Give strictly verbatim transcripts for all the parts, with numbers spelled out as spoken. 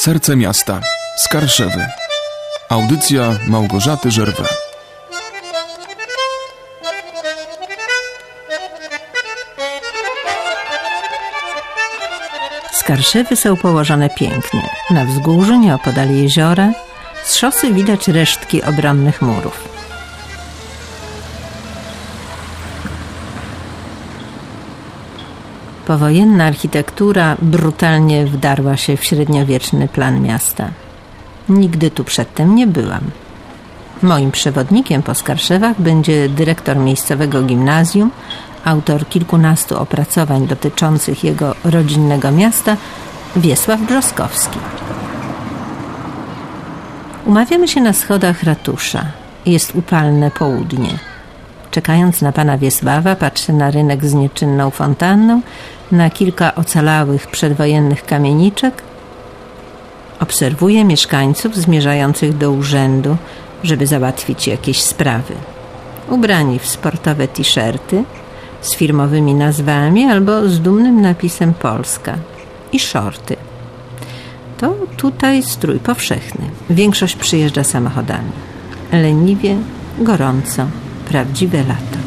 Serce miasta. Skarszewy. Audycja Małgorzaty Żerwę. Skarszewy są położone pięknie. Na wzgórzu, nieopodal jeziora, z szosy widać resztki obronnych murów. Powojenna architektura brutalnie wdarła się w średniowieczny plan miasta. Nigdy tu przedtem nie byłam. Moim przewodnikiem po Skarszewach będzie dyrektor miejscowego gimnazjum, autor kilkunastu opracowań dotyczących jego rodzinnego miasta, Wiesław Brzoskowski. Umawiamy się na schodach ratusza. Jest upalne południe. Czekając na pana Wiesława, patrzę na rynek z nieczynną fontanną, na kilka ocalałych przedwojennych kamieniczek. Obserwuję mieszkańców zmierzających do urzędu, żeby załatwić jakieś sprawy. Ubrani w sportowe t-shirty z firmowymi nazwami albo z dumnym napisem Polska i szorty. To tutaj strój powszechny. Większość przyjeżdża samochodami. Leniwie, gorąco, prawdziwe lato.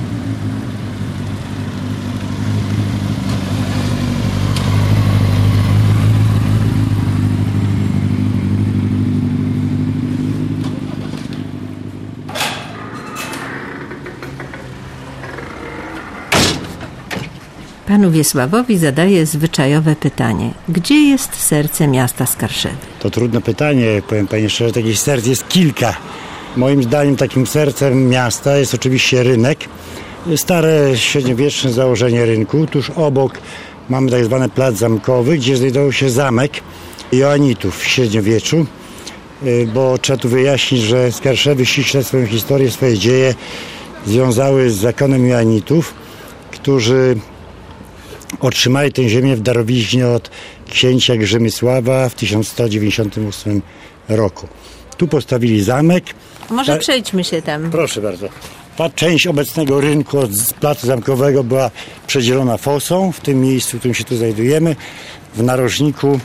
Panu Wiesławowi zadaję zwyczajowe pytanie. Gdzie jest serce miasta Skarszewy? To trudne pytanie, powiem pani szczerze, takich serc jest kilka. Moim zdaniem takim sercem miasta jest oczywiście rynek. Stare, średniowieczne założenie rynku. Tuż obok mamy tak zwany plac zamkowy, gdzie znajdował się zamek Joannitów w średniowieczu. Bo trzeba tu wyjaśnić, że Skarszewy ściśle swoją historię, swoje dzieje związały z zakonem Joannitów, którzy otrzymali tę ziemię w darowiźnie od księcia Grzymysława w tysiąc sto dziewięćdziesiątym ósmym roku. Tu postawili zamek. Może Ta... przejdźmy się tam. Proszę bardzo. Ta część obecnego rynku od placu zamkowego była przedzielona fosą. W tym miejscu, w którym się tu znajdujemy, w narożniku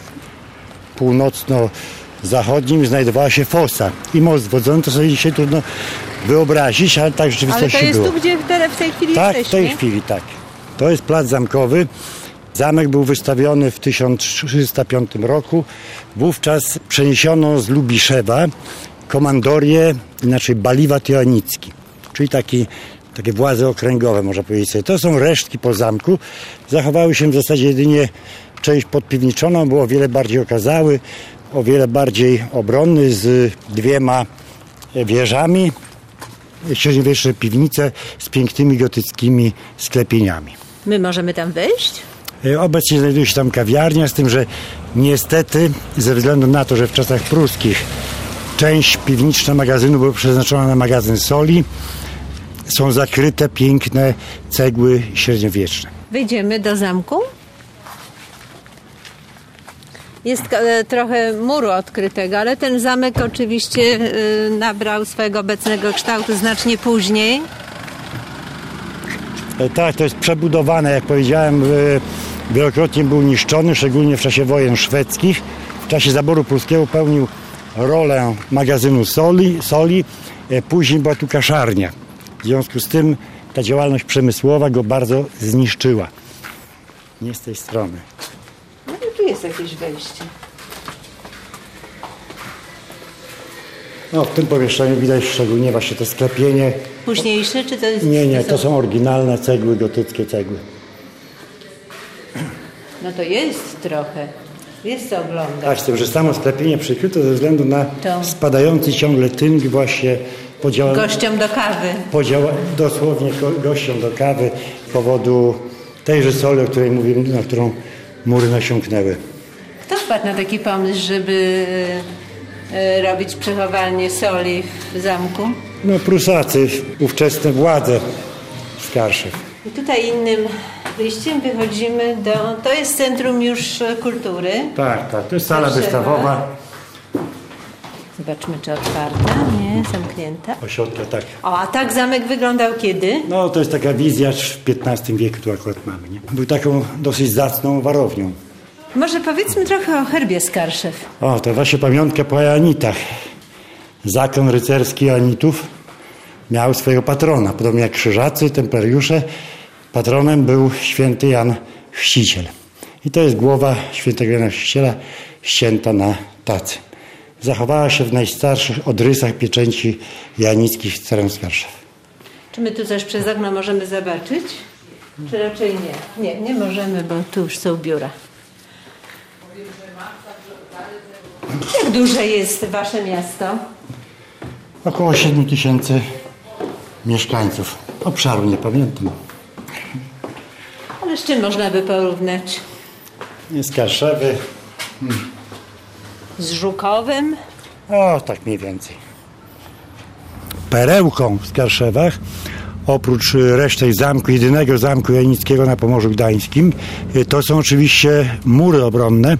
północno-zachodnim znajdowała się fosa i most wodzony. To sobie dzisiaj trudno wyobrazić, ale tak w rzeczywistości było. Ale to jest było. tu, gdzie w tej chwili tak, jesteśmy? Tak, w tej chwili, tak. To jest plac zamkowy. Zamek był wystawiony w tysiąc trzysta piątym roku. Wówczas przeniesiono z Lubiszewa komandorię, inaczej baliwat joannicki, czyli taki, takie władze okręgowe, można powiedzieć sobie. To są resztki po zamku. Zachowały się w zasadzie jedynie część podpiwniczona, był o wiele bardziej okazały, o wiele bardziej obronny, z dwiema wieżami. Średniowieczne piwnice z pięknymi gotyckimi sklepieniami. My możemy tam wejść? Obecnie znajduje się tam kawiarnia, z tym, że niestety ze względu na to, że w czasach pruskich część piwniczna magazynu była przeznaczona na magazyn soli, są zakryte piękne cegły średniowieczne. Wejdziemy do zamku. Jest trochę muru odkrytego, ale ten zamek oczywiście nabrał swojego obecnego kształtu znacznie później. Tak, to jest przebudowane, jak powiedziałem, wielokrotnie był niszczony, szczególnie w czasie wojen szwedzkich. W czasie zaboru pruskiego pełnił rolę magazynu soli, soli. Później była tu kaszarnia. W związku z tym ta działalność przemysłowa go bardzo zniszczyła. Nie z tej strony. No i tu jest jakieś wejście. No, w tym pomieszczeniu widać szczególnie właśnie to sklepienie. Późniejsze, czy to jest... Nie, nie, to są oryginalne cegły, gotyckie cegły. No to jest trochę. Jest co oglądać. Tak, z tym, że samo sklepienie przykryto ze względu na to... spadający ciągle tynk właśnie podział... Gościom do kawy. Podział... Dosłownie gościom do kawy z powodu tejże soli, o której mówimy, na którą mury nasiąknęły. Kto wpadł na taki pomysł, żeby robić przechowalnię soli w zamku? No Prusacy, ówczesne władze Skarszew. I tutaj innym wyjściem wychodzimy do... To jest Centrum już Kultury. Tak, tak. To jest sala wystawowa. Zobaczmy, czy otwarta. Nie, zamknięta. Ośrodka, tak. O, a tak zamek wyglądał kiedy? No, to jest taka wizja, w piętnastym wieku tu akurat mamy, nie? Był taką dosyć zacną warownią. Może powiedzmy trochę o herbie Skarszew. O, to właśnie pamiątka po Joannitach. Zakon rycerski Joannitów miał swojego patrona. Podobnie jak krzyżacy, templariusze, patronem był święty Jan Chrzciciel. I to jest głowa świętego Jana Chrzciciela ścięta na tacy. Zachowała się w najstarszych odrysach pieczęci joannickich z cerem Skarszew. Czy my tu coś przez okno możemy zobaczyć? Czy raczej nie? Nie, nie możemy, bo tu już są biura. Jak duże jest wasze miasto? Około siedem tysięcy mieszkańców. Obszaru nie pamiętam. Ale z czym można by porównać? Skarszewy. Z Żukowem? O, tak mniej więcej. Perełką w Skarszewach, oprócz reszty zamku, jedynego zamku joannickiego na Pomorzu Gdańskim, to są oczywiście mury obronne.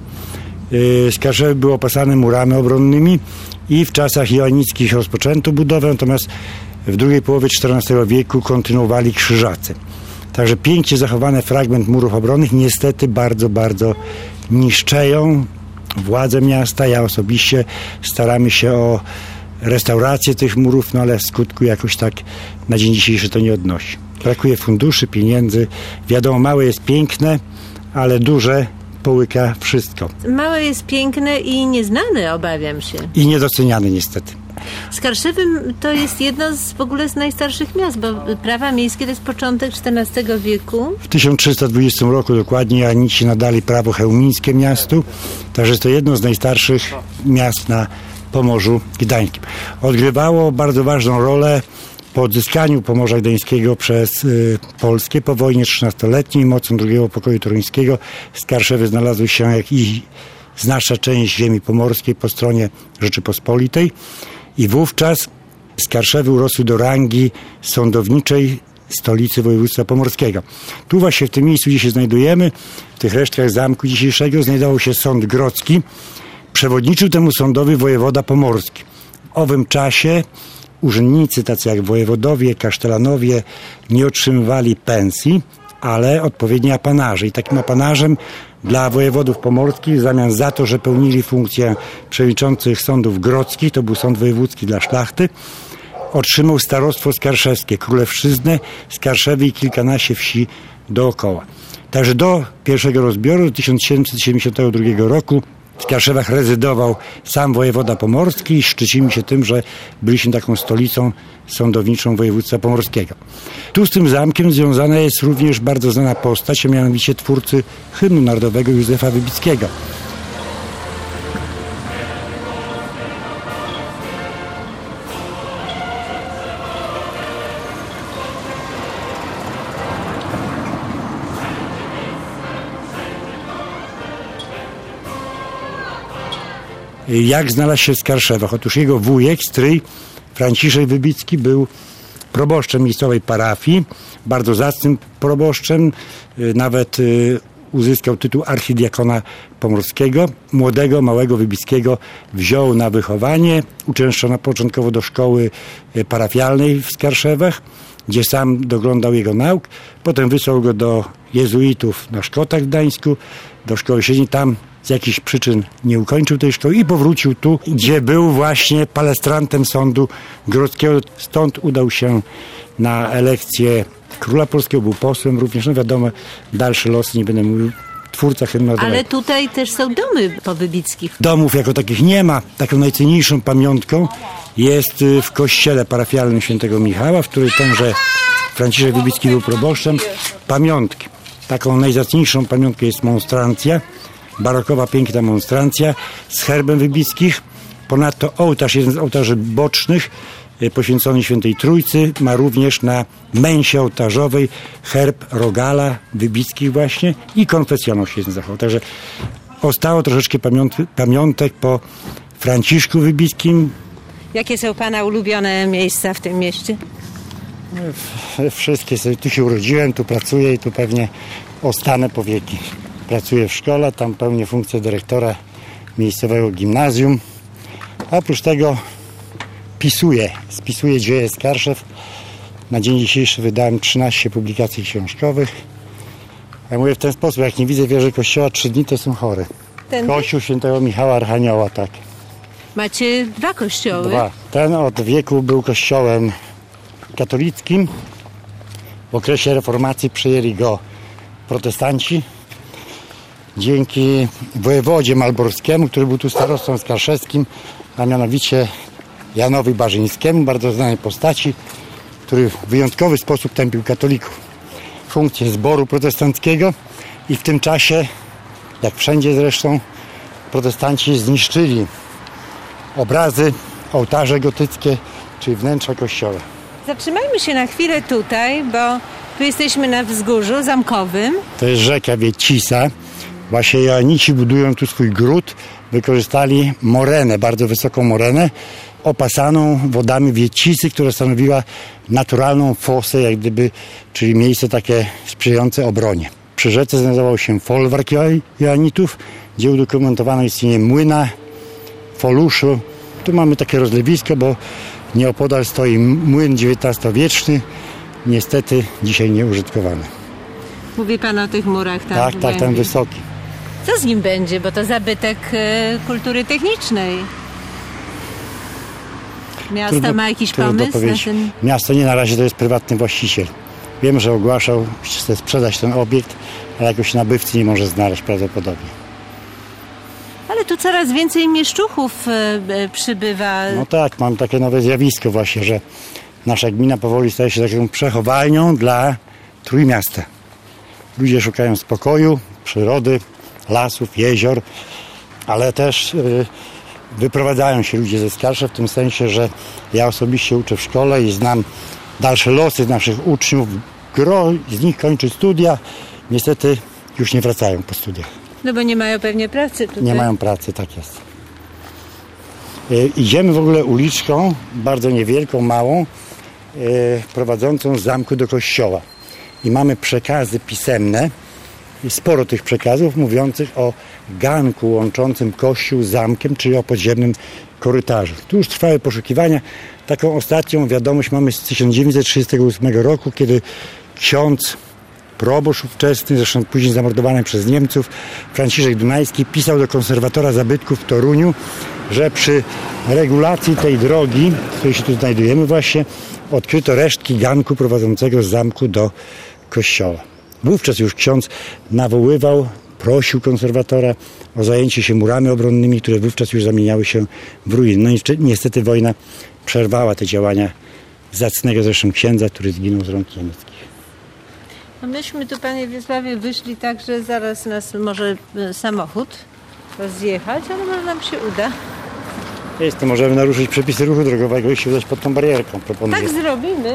Skarszewy były opasane murami obronnymi i w czasach joannickich rozpoczęto budowę, natomiast w drugiej połowie czternastego wieku kontynuowali krzyżacy. Także pięknie zachowany fragment murów obronnych niestety bardzo, bardzo niszczeją władze miasta. Ja osobiście staramy się o restaurację tych murów, no ale w skutku jakoś tak na dzień dzisiejszy to nie odnosi. Brakuje funduszy, pieniędzy. Wiadomo, małe jest piękne, ale duże połyka wszystko. Małe jest piękne i nieznane, obawiam się. I niedoceniane niestety. Skarszewym to jest jedno z w ogóle z najstarszych miast, bo prawa miejskie to jest początek czternastego wieku. W tysiąc trzysta dwudziestym roku dokładnie Joannici nadali prawo chełmińskie miastu, także jest to jedno z najstarszych miast na Pomorzu Gdańskim. Odgrywało bardzo ważną rolę po odzyskaniu Pomorza Gdańskiego przez y, Polskę po wojnie trzynastoletniej mocą drugiego pokoju toruńskiego. Skarszewy znalazły się jak i znaczna część ziemi pomorskiej po stronie Rzeczypospolitej i wówczas Skarszewy urosły do rangi sądowniczej stolicy województwa pomorskiego. Tu właśnie w tym miejscu, gdzie się znajdujemy, w tych resztkach zamku dzisiejszego, znajdował się sąd grodzki. Przewodniczył temu sądowi wojewoda pomorski. W owym czasie urzędnicy, tacy jak wojewodowie, kasztelanowie, nie otrzymywali pensji, ale odpowiednie apanarze. I takim apanarzem dla wojewodów pomorskich, w zamian za to, że pełnili funkcję przewodniczących sądów grodzkich, to był sąd wojewódzki dla szlachty, otrzymał starostwo skarszewskie, Królewszczyznę, Skarszewy i kilkanaście wsi dookoła. Także do pierwszego rozbioru tysiąc siedemset siedemdziesiątego drugiego roku w Skarszewach rezydował sam wojewoda pomorski i szczycimy się tym, że byliśmy taką stolicą sądowniczą województwa pomorskiego. Tu z tym zamkiem związana jest również bardzo znana postać, a mianowicie twórcy hymnu narodowego Józefa Wybickiego. Jak znalazł się w Skarszewach? Otóż jego wujek, stryj Franciszek Wybicki, był proboszczem miejscowej parafii, bardzo zacnym proboszczem, nawet uzyskał tytuł archidiakona pomorskiego. Młodego, małego Wybickiego wziął na wychowanie, uczęszczał początkowo do szkoły parafialnej w Skarszewach, gdzie sam doglądał jego nauk. Potem wysłał go do jezuitów na Szkotach w Gdańsku, do szkoły średniej. Tam z jakichś przyczyn nie ukończył tej szkoły i powrócił tu, gdzie był właśnie palestrantem sądu grodzkiego. Stąd udał się na elekcję króla polskiego, był posłem również. No wiadomo, dalsze losy, nie będę mówił, twórca hymnu narodowego. Ale tutaj też są domy powybickich. Domów jako takich nie ma. Taką najcenniejszą pamiątką jest w kościele parafialnym świętego Michała, w którym tenże Franciszek Wybicki był proboszczem. Pamiątki. Taką najzacniejszą pamiątką jest monstrancja, barokowa, piękna monstrancja z herbem Wybickich. Ponadto ołtarz, jeden z ołtarzy bocznych, poświęcony Świętej Trójcy, ma również na męsie ołtarzowej herb Rogala Wybickich właśnie i konfesjonał się zachował. Także ostało troszeczkę pamiąt- pamiątek po Franciszku Wybickim. Jakie są pana ulubione miejsca w tym mieście? Wszystkie sobie, tu się urodziłem, tu pracuję i tu pewnie ostanę po wieki. Pracuję w szkole, tam pełnię funkcję dyrektora miejscowego gimnazjum. A oprócz tego pisuję, spisuję dzieje Skarszew. Na dzień dzisiejszy wydałem trzynaście publikacji książkowych. Ja mówię w ten sposób, jak nie widzę wieży kościoła trzy dni, to jestem chory. Ten Kościół świętego Michała Archanioła, tak. macie dwa kościoły. Dwa. Ten od wieku był kościołem katolickim. W okresie reformacji przejęli go protestanci. Dzięki wojewodzie malborskiemu, który był tu starostą skarszewskim, a mianowicie Janowi Barzyńskiemu, bardzo znanej postaci, który w wyjątkowy sposób tępił katolików. Funkcję zboru protestanckiego i w tym czasie, jak wszędzie zresztą, protestanci zniszczyli obrazy, ołtarze gotyckie, czyli wnętrza kościoła. Zatrzymajmy się na chwilę tutaj, bo tu jesteśmy na wzgórzu zamkowym. To jest rzeka Wiecisa. Właśnie Joanici, budują tu swój gród, wykorzystali morenę, bardzo wysoką morenę, opasaną wodami Wiecisy, która stanowiła naturalną fosę, jak gdyby, czyli miejsce takie sprzyjające obronie. Przy rzece znajdował się folwark Joanitów, gdzie udokumentowano istnienie młyna, foluszu. Tu mamy takie rozlewisko, bo nieopodal stoi młyn dziewiętnastowieczny, niestety dzisiaj nieużytkowany. Mówi pan o tych murach tam. Tak, tak, ten wysoki. Co z nim będzie, bo to zabytek e, kultury technicznej. Miasto Trudno- ma jakiś trudno pomysł na powiedzieć. ten... Miasto nie, na razie to jest prywatny właściciel. Wiem, że ogłaszał, chce sprzedać ten obiekt, ale jakoś nabywcy nie może znaleźć prawdopodobnie. Ale tu coraz więcej mieszczuchów e, e, przybywa. No tak, mam takie nowe zjawisko właśnie, że nasza gmina powoli staje się taką przechowalnią dla Trójmiasta. Ludzie szukają spokoju, przyrody, lasów, jezior, ale też yy, wyprowadzają się ludzie ze Skarszew w tym sensie, że ja osobiście uczę w szkole i znam dalsze losy naszych uczniów. Gro z nich kończy studia, niestety już nie wracają po studiach. No bo nie mają pewnie pracy tutaj. Nie mają pracy, tak jest. Yy, idziemy w ogóle uliczką, bardzo niewielką, małą, yy, prowadzącą z zamku do kościoła. I mamy przekazy pisemne, sporo tych przekazów mówiących o ganku łączącym kościół z zamkiem, czyli o podziemnym korytarzu. Tu już trwały poszukiwania. Taką ostatnią wiadomość mamy z tysiąc dziewięćset trzydziestego ósmego roku, kiedy ksiądz, proboszcz ówczesny, zresztą później zamordowany przez Niemców, Franciszek Dunajski, pisał do konserwatora zabytków w Toruniu, że przy regulacji tej drogi, w której się tu znajdujemy właśnie, odkryto resztki ganku prowadzącego z zamku do kościoła. Wówczas już ksiądz nawoływał, prosił konserwatora o zajęcie się murami obronnymi, które wówczas już zamieniały się w ruiny. No i niestety wojna przerwała te działania zacnego zresztą księdza, który zginął z rąk niemieckich. No myśmy tu, panie Wiesławie, wyszli tak, że zaraz nas może e, samochód rozjechać, ale może nam się uda. Jest to, możemy naruszyć przepisy ruchu drogowego i się udać pod tą barierką. Proponuję. Tak zrobimy.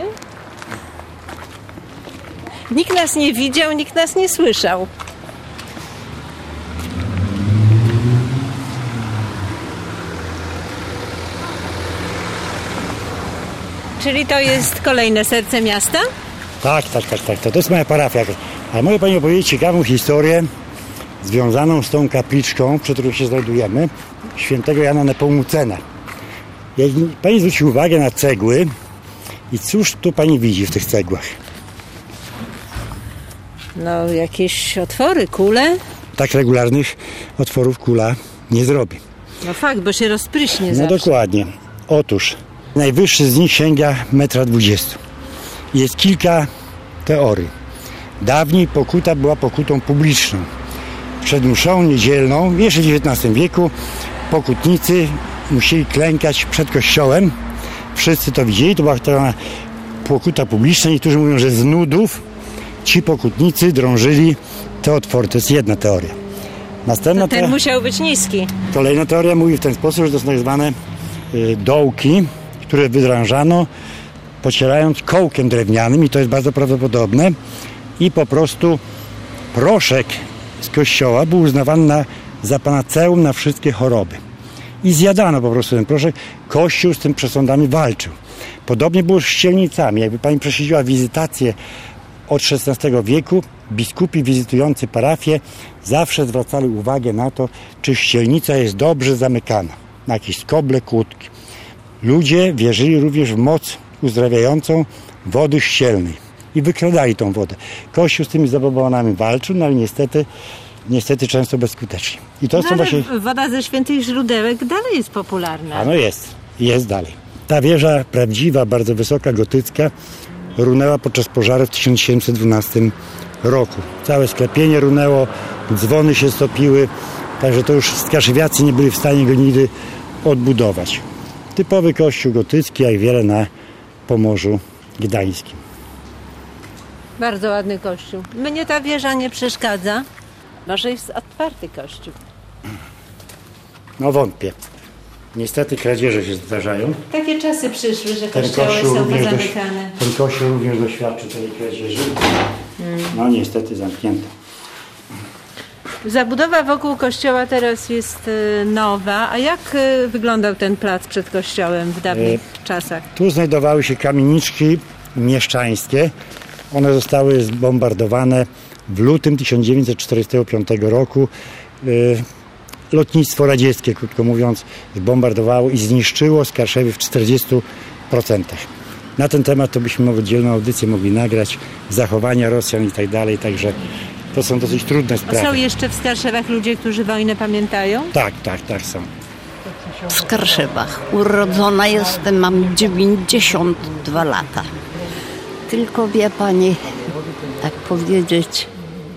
Nikt nas nie widział, nikt nas nie słyszał. Czyli to jest kolejne serce miasta? Tak, tak, tak, tak. To, to jest moja parafia. Ale mogę pani opowiedzieć ciekawą historię związaną z tą kapliczką, przed którą się znajdujemy, świętego Jana Nepomucena. Jak pani zwróci uwagę na cegły i cóż tu pani widzi w tych cegłach? No, jakieś otwory, kule. Tak regularnych otworów kula nie zrobi. No fakt, bo się rozpryśnie No zawsze. dokładnie. Otóż najwyższy z nich sięga metra dwudziestu. Jest kilka teorii. Dawniej pokuta była pokutą publiczną. Przed mszą niedzielną, jeszcze w dziewiętnastym wieku, pokutnicy musieli klękać przed kościołem. Wszyscy to widzieli, to była taka pokuta publiczna. Niektórzy mówią, że z nudów ci pokutnicy drążyli te otwory. To jest jedna teoria. Następna To ten te... musiał być niski. Kolejna teoria mówi w ten sposób, że to są tak zwane y, dołki, które wydrążano, pocierając kołkiem drewnianym, i to jest bardzo prawdopodobne, i po prostu proszek z kościoła był uznawany na, za panaceum na wszystkie choroby. I zjadano po prostu ten proszek. Kościół z tym przesądami walczył. Podobnie było z ścielnicami. Jakby pani prześledziła wizytację od szesnastego wieku, biskupi wizytujący parafię zawsze zwracali uwagę na to, czy ścielnica jest dobrze zamykana, na jakieś skoble, kłódki. Ludzie wierzyli również w moc uzdrawiającą wody ścielnej. i wykradali tą wodę. Kościół z tymi zabobonami walczył, no ale niestety, niestety często bezskutecznie. I to no, są ale właśnie... woda ze świętych źródełek dalej jest popularna. A no jest, jest dalej. Ta wieża prawdziwa, bardzo wysoka, gotycka, runęła podczas pożaru w tysiąc siedemset dwunastym roku. Całe sklepienie runęło, dzwony się stopiły, także to już skarżywiacy nie byli w stanie go nigdy odbudować. Typowy kościół gotycki, jak wiele na Pomorzu Gdańskim. Bardzo ładny kościół. Mnie ta wieża nie przeszkadza. Może jest otwarty kościół. No wątpię. Niestety kradzieże się zdarzają. Takie czasy przyszły, że Ten kościoły kościół są również, doś, pozamykane. ten kościół również doświadczył tej kradzieży. Hmm. No niestety zamknięto. Zabudowa wokół kościoła teraz jest nowa. A jak wyglądał ten plac przed kościołem w dawnych e, czasach? Tu znajdowały się kamieniczki mieszczańskie. One zostały zbombardowane w lutym tysiąc dziewięćset czterdziestego piątego roku. E, lotnictwo radzieckie, krótko mówiąc, zbombardowało i zniszczyło Skarszewy w czterdziestu procentach. Na ten temat to byśmy oddzielną audycję mogli nagrać, zachowania Rosjan i tak dalej, także to są dosyć trudne sprawy. A są jeszcze w Skarszewach ludzie, którzy wojnę pamiętają? Tak, tak, tak są. W Skarszewach. Urodzona jestem, mam dziewięćdziesiąt dwa lata. Tylko wie pani, tak powiedzieć,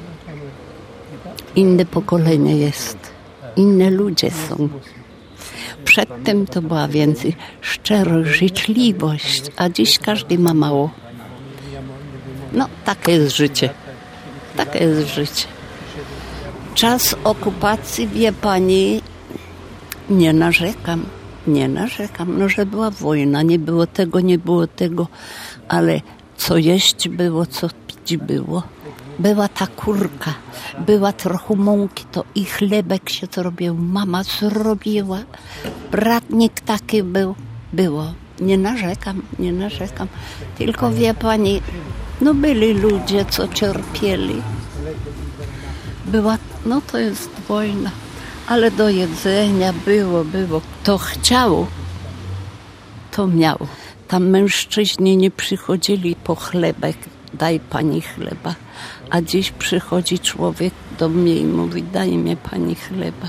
inne pokolenie jest. Inne ludzie są. Przedtem to była więcej szczerość, życzliwość, a dziś każdy ma mało. No, takie jest życie. Takie jest życie. Czas okupacji, wie pani, nie narzekam, nie narzekam. No, że była wojna, nie było tego, nie było tego, ale co jeść było, co pić było. Była ta kurka, była trochę mąki, to i chlebek się zrobił, mama zrobiła, bratnik taki był, było. Nie narzekam, nie narzekam, tylko wie pani, no byli ludzie, co cierpieli. Była, no to jest wojna, ale do jedzenia było, było. Kto chciał, to miał. Tam mężczyźni nie przychodzili po chlebek, daj pani chleba. A dziś przychodzi człowiek do mnie i mówi, daj mi pani chleba.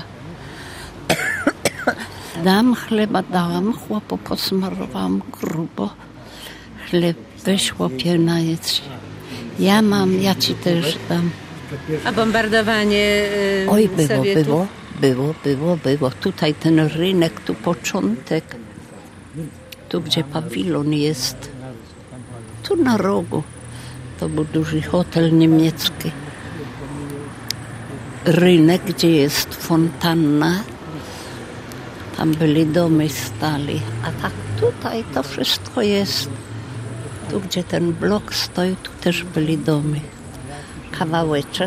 Dam chleba, dałam, chłopu posmarowałam grubo. Chleb, weź chłopie, najedz się. Ja mam, ja ci też dam. A bombardowanie yy, Oj, było, Sowietów? było, było, było, było. Tutaj ten rynek, tu początek. Tu, gdzie pawilon jest. Tu na rogu. To był duży hotel niemiecki. Rynek, gdzie jest fontanna. Tam byli domy stali. A tak tutaj to wszystko jest. Tu, gdzie ten blok stoi, tu też byli domy. Kawałeczek.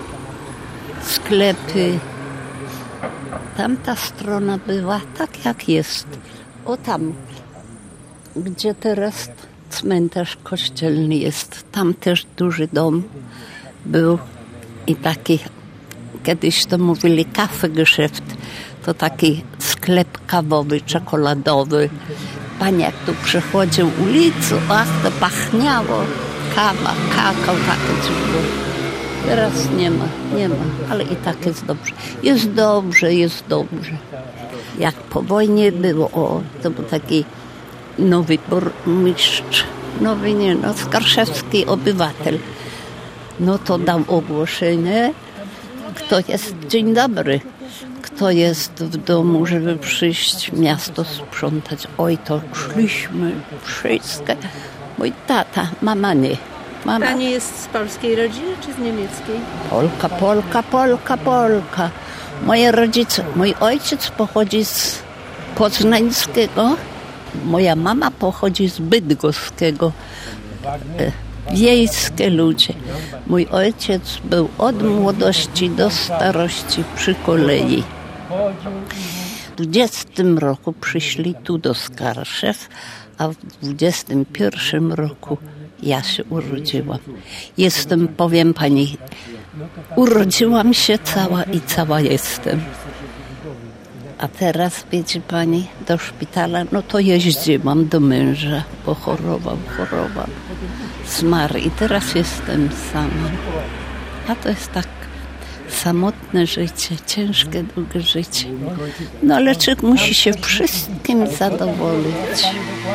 Sklepy. Tamta strona była tak, jak jest. O tam, gdzie teraz cmentarz kościelny jest. Tam też duży dom był i taki, kiedyś to mówili Kaffeegeschäft, to taki sklep kawowy, czekoladowy. Pan jak tu przechodził ulicą, ach, to pachniało. Kawa, kakao, takie coś było. Teraz nie ma, nie ma, ale i tak jest dobrze. Jest dobrze, jest dobrze. Jak po wojnie było, o, to był taki nowy burmistrz, nowy nie, no, skarszewski obywatel. No to dał ogłoszenie, kto jest, dzień dobry, kto jest w domu, żeby przyjść miasto sprzątać. Oj, to szliśmy wszystkie. Mój tata, mama nie. Mama. Pani jest z polskiej rodziny czy z niemieckiej? Polka, Polka, Polka, Polka. Moje rodzice, mój ojciec pochodzi z poznańskiego, moja mama pochodzi z bydgoskiego. Wiejskie ludzie. Mój ojciec był od młodości do starości przy kolei. W dwudziestym roku przyszli tu do Skarszew, a w dwudziestym pierwszym roku ja się urodziłam. Jestem, powiem pani, urodziłam się cała i cała jestem. A teraz, wiecie pani, do szpitala, no to jeździłam do męża, bo chorował, chorował. zmarł i teraz jestem sama. A to jest tak samotne życie, ciężkie, długie życie. No ale człowiek musi się wszystkim zadowolić.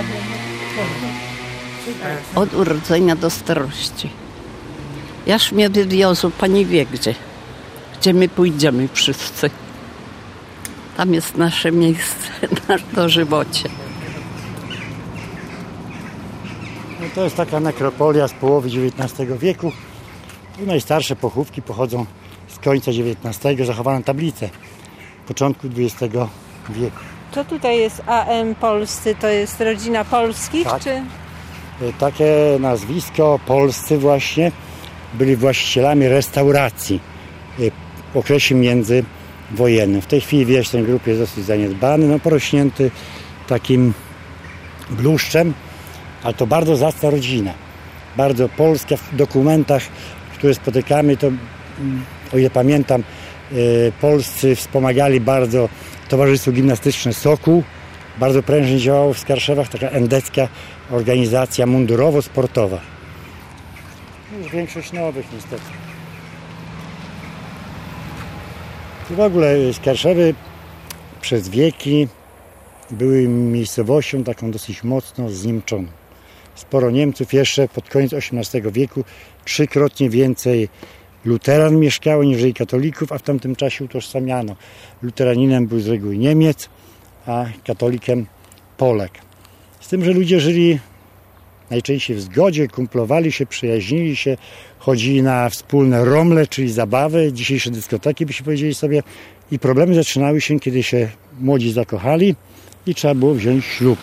Od urodzenia do starości. Jaż mnie wywiozł, pani wie gdzie. Gdzie my pójdziemy wszyscy. Tam jest nasze miejsce na dożywocie. No to jest taka nekropolia z połowy dziewiętnastego wieku. Najstarsze pochówki pochodzą z końca dziewiętnastego, zachowano tablicę początku dwudziestego wieku. To tutaj jest A M Polscy, to jest rodzina polskich, Tak. czy? Takie nazwisko, polscy właśnie, byli właścicielami restauracji w okresie międzywojennym. W tej chwili wieś ten grup jest dosyć zaniedbany, no porośnięty takim bluszczem, ale to bardzo zacna rodzina. Bardzo polska. W dokumentach, które spotykamy, to o ile pamiętam, polscy wspomagali bardzo Towarzystwo Gimnastyczne Sokół. Bardzo prężnie działało w Skarszewach, taka endecka organizacja mundurowo-sportowa. Już większość nowych niestety. I w ogóle Skarszewy przez wieki były miejscowością taką dosyć mocno zniemczoną. Sporo Niemców jeszcze pod koniec osiemnastego wieku, trzykrotnie więcej luteran mieszkało niż katolików, a w tamtym czasie utożsamiano. Luteraninem był z reguły Niemiec, a katolikiem Polak. Z tym, że ludzie żyli najczęściej w zgodzie, kumplowali się, przyjaźnili się, chodzili na wspólne romle, czyli zabawy, dzisiejsze dyskoteki, byśmy powiedzieli sobie. I problemy zaczynały się, kiedy się młodzi zakochali i trzeba było wziąć ślub.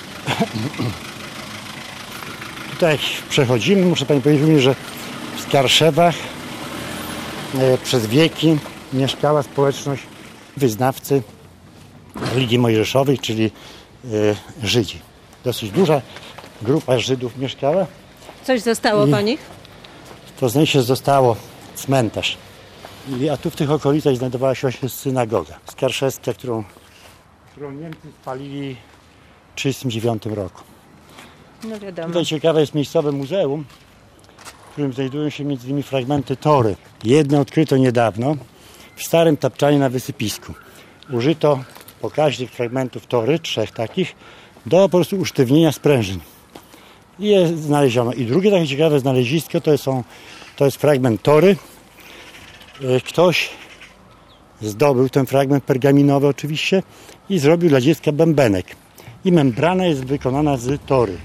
Tutaj jak przechodzimy, muszę pani powiedzieć, że w Skarszewach e, przez wieki mieszkała społeczność wyznawcy religii mojżeszowej, czyli e, Żydzi. Dosyć duża grupa Żydów mieszkała. Coś zostało I po nich? To z niej się zostało cmentarz. I, a tu w tych okolicach znajdowała się właśnie synagoga skarszewska, którą, którą Niemcy spalili w trzydziestym dziewiątym roku. No wiadomo. Tutaj ciekawe jest miejscowe muzeum, w którym znajdują się między innymi fragmenty tory. Jedno odkryto niedawno w starym tapczanie na wysypisku. Użyto pokaźnych fragmentów tory, trzech takich, do po prostu usztywnienia sprężyn. I je znaleziono. I drugie takie ciekawe znalezisko to, są, to jest fragment tory. Ktoś zdobył ten fragment pergaminowy oczywiście i zrobił dla dziecka bębenek. I membrana jest wykonana z tory.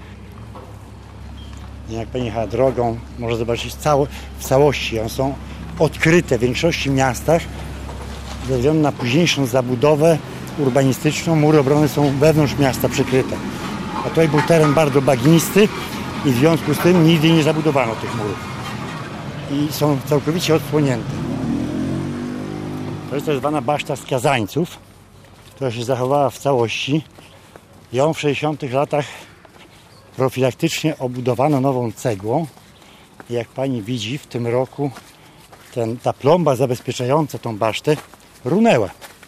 Jak pani jechała drogą, można zobaczyć cało, w całości. One są odkryte w większości miastach ze względu na późniejszą zabudowę urbanistyczną. Mury obrony są wewnątrz miasta przykryte. A tutaj był teren bardzo bagnisty i w związku z tym nigdy nie zabudowano tych murów. I są całkowicie odsłonięte. To jest tak zwana baszta skazańców, która się zachowała w całości. Ją w sześćdziesiątych latach profilaktycznie obudowano nową cegłą. I jak pani widzi, w tym roku ten, ta plomba zabezpieczająca tą basztę runęła.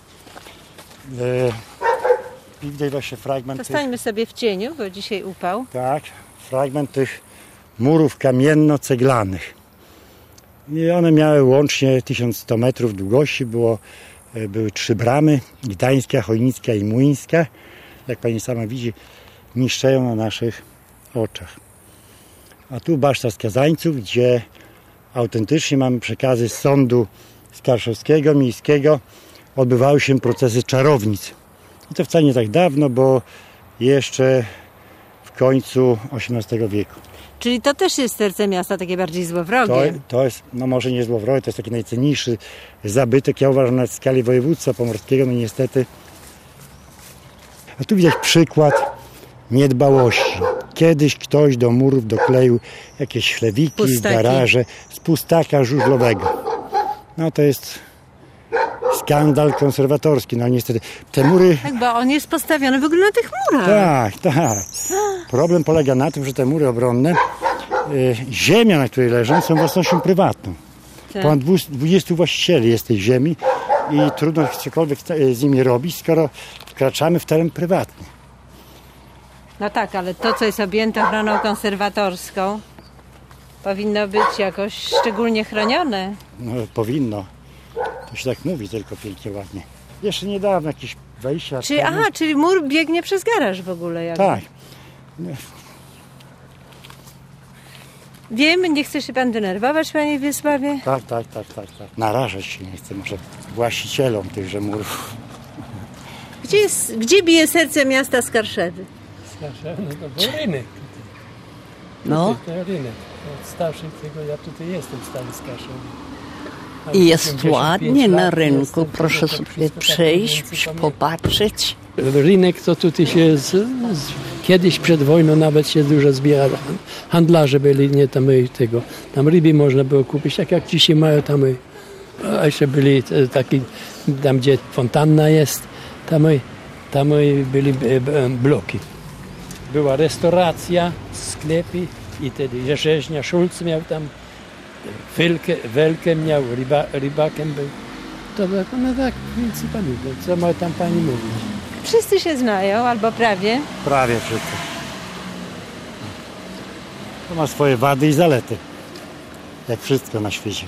I widać właśnie fragment To stańmy tych, sobie w cieniu, bo dzisiaj upał. Tak, fragment tych murów kamienno-ceglanych. I one miały łącznie tysiąc sto metrów długości. Było, były trzy bramy, Gdańska, Chojnicka i Młyńska. Jak pani sama widzi, niszczeją na naszych oczach. A tu baszta Skazańców, gdzie autentycznie mamy przekazy z sądu skarszewskiego, miejskiego. Odbywały się procesy czarownic. I to wcale nie tak dawno, bo jeszcze w końcu osiemnastego wieku. Czyli to też jest serce miasta, takie bardziej złowrogie. To, to jest, no może nie złowrogie, to jest taki najcenniejszy zabytek. Ja uważam, na skali województwa pomorskiego, no niestety. A tu widać przykład niedbałości. Kiedyś ktoś do murów dokleił jakieś chlewiki, Pustaki. garaże z pustaka żużlowego. No to jest skandal konserwatorski, no niestety. Te mury... Tak, bo on jest postawiony w ogóle na tych murach. Tak, tak. Problem polega na tym, że te mury obronne, y, ziemia, na której leżą, są własnością prywatną. Tak. Ponad dwudziestu właścicieli jest tej ziemi i trudno cokolwiek z nimi robić, skoro wkraczamy w teren prywatny. No tak, ale to, co jest objęte ochroną konserwatorską, Powinno być jakoś szczególnie chronione. No powinno. To się tak mówi tylko pięknie, ładnie. Jeszcze niedawno jakieś dwadzieścia lat Czy, temu. aha, czyli mur biegnie przez garaż w ogóle. Jakby. Tak. Wiem, nie chce się pan denerwować, panie Wiesławie? Tak, tak, tak, tak, tak. Narażać się nie chcę, może właścicielom tychże murów. Gdzie, jest, gdzie bije serce miasta Skarszewy? Skarszewy, no to był rynek. No. Tutaj, to rynek. Od starszych tego, ja tutaj jestem stary Skarszewy. I jest ładnie na rynku, jestem, proszę to sobie wszystko przejść, tak mniej więcej popatrzeć. Rynek to tutaj się z, z, kiedyś przed wojną nawet się dużo zbiera. Handlarze byli, nie tam i tego. Tam ryby można było kupić, tak jak dzisiaj mają tam. i- A jeszcze byli taki, tam gdzie fontanna jest, tam, i- tam i byli e, e, bloki. Była restauracja, sklepy i wtedy rzeźnia Szulc miał tam, Welkę, Welkę miał, ryba, rybakiem był. To tak, no tak, nic nie pamiętam, co ma tam pani mówić. Wszyscy się znają, albo prawie. Prawie wszyscy. To ma swoje wady i zalety. Jak wszystko na świecie.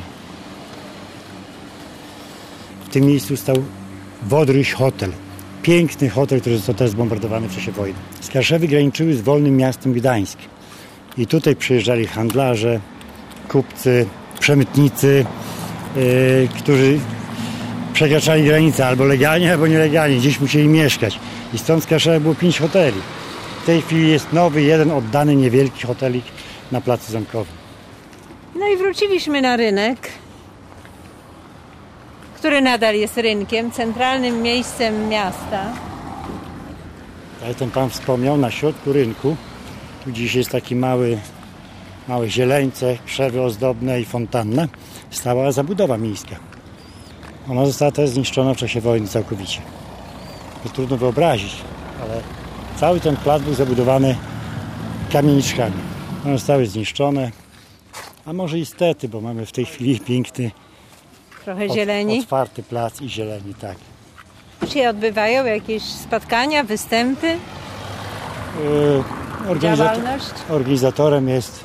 W tym miejscu stał Wodryś Hotel. Piękny hotel, który został też zbombardowany w czasie wojny. Skarszewy graniczyły z wolnym miastem Gdańsk. I tutaj przyjeżdżali handlarze, kupcy, przemytnicy, yy, którzy przekraczali granicę albo legalnie, albo nielegalnie. Gdzieś musieli mieszkać. I stąd w Skarszewie było pięć hoteli. W tej chwili jest nowy, jeden oddany, niewielki hotelik na Placu Zamkowym. No i wróciliśmy na rynek, który nadal jest rynkiem, centralnym miejscem miasta. Ale ten pan wspomniał, na środku rynku, tu dziś jest taki mały, małe zieleńce, krzewy ozdobne i fontanna, stała zabudowa miejska. Ona została też zniszczona w czasie wojny całkowicie. To trudno wyobrazić, ale cały ten plac był zabudowany kamieniczkami. One zostały zniszczone, a może i stety, bo mamy w tej chwili piękny, Trochę od, zieleni. otwarty plac i zieleni, tak. Czy się odbywają jakieś spotkania, występy, Yy, organizator- działalność? Organizatorem jest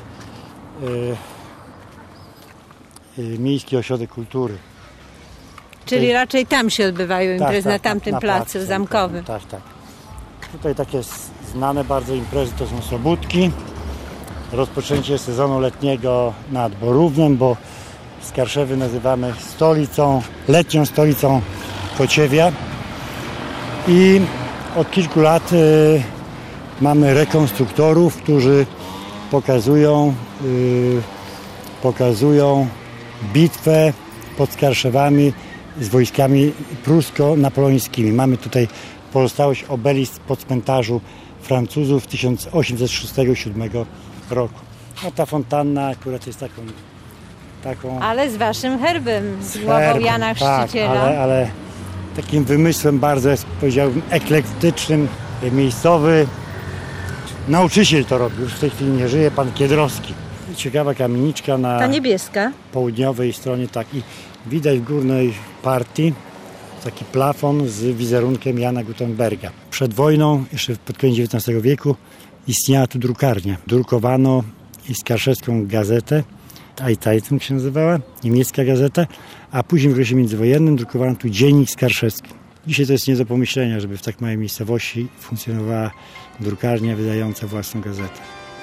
yy, yy, Miejski Ośrodek Kultury. Czyli Tutaj- raczej tam się odbywają imprezy, na tak, tamtym na placu placu zamkowym. Tak, tak. Tutaj takie s- znane bardzo imprezy to są Sobótki. Rozpoczęcie sezonu letniego nad Borównem, bo Skarszewy nazywamy stolicą, letnią stolicą Kociewia. I od kilku lat y, mamy rekonstruktorów, którzy pokazują, y, pokazują bitwę pod Skarszewami z wojskami prusko-napoleońskimi. Mamy tutaj pozostałość obelisk po cmentarzu Francuzów tysiąc osiemset trzydziestego siódmego roku. A ta fontanna akurat jest taką... taką Ale z waszym herbem, z głową herbem, Jana tak, Chrzciciela. ale, ale takim wymysłem bardzo, jest, powiedziałbym, eklektycznym, miejscowy nauczyciel to robił. Już w tej chwili nie żyje, pan Kiedrowski. Ciekawa kamieniczka na Ta niebieska. południowej stronie, tak, i widać w górnej partii taki plafon z wizerunkiem Jana Gutenberga. Przed wojną, jeszcze pod koniec dziewiętnastego wieku, istniała tu drukarnia. Drukowano i skarszewską gazetę, Die Zeitung się nazywała, niemiecka gazeta, a później w okresie międzywojennym drukowano tu dziennik skarszewski. Dzisiaj to jest nie do pomyślenia, żeby w tak małej miejscowości funkcjonowała drukarnia wydająca własną gazetę.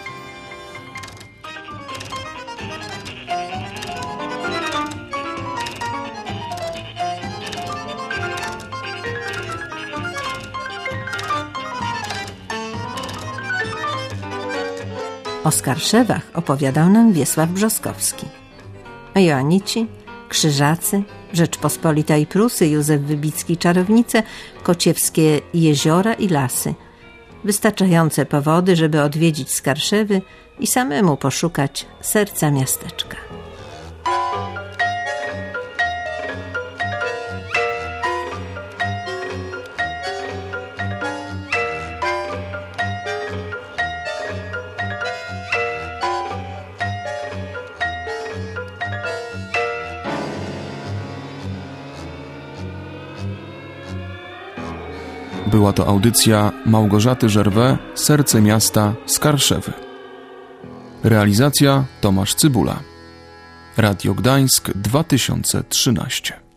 O Skarszewach opowiadał nam Wiesław Brzoskowski. A Joanici, Krzyżacy, Rzeczpospolita i Prusy, Józef Wybicki, Czarownice, Kociewskie jeziora i lasy. Wystarczające powody, żeby odwiedzić Skarszewy i samemu poszukać serca miasteczka. Była to audycja Małgorzaty Żerwę, Serce miasta Skarszewy. Realizacja Tomasz Cybula. Radio Gdańsk dwa tysiące trzynaście.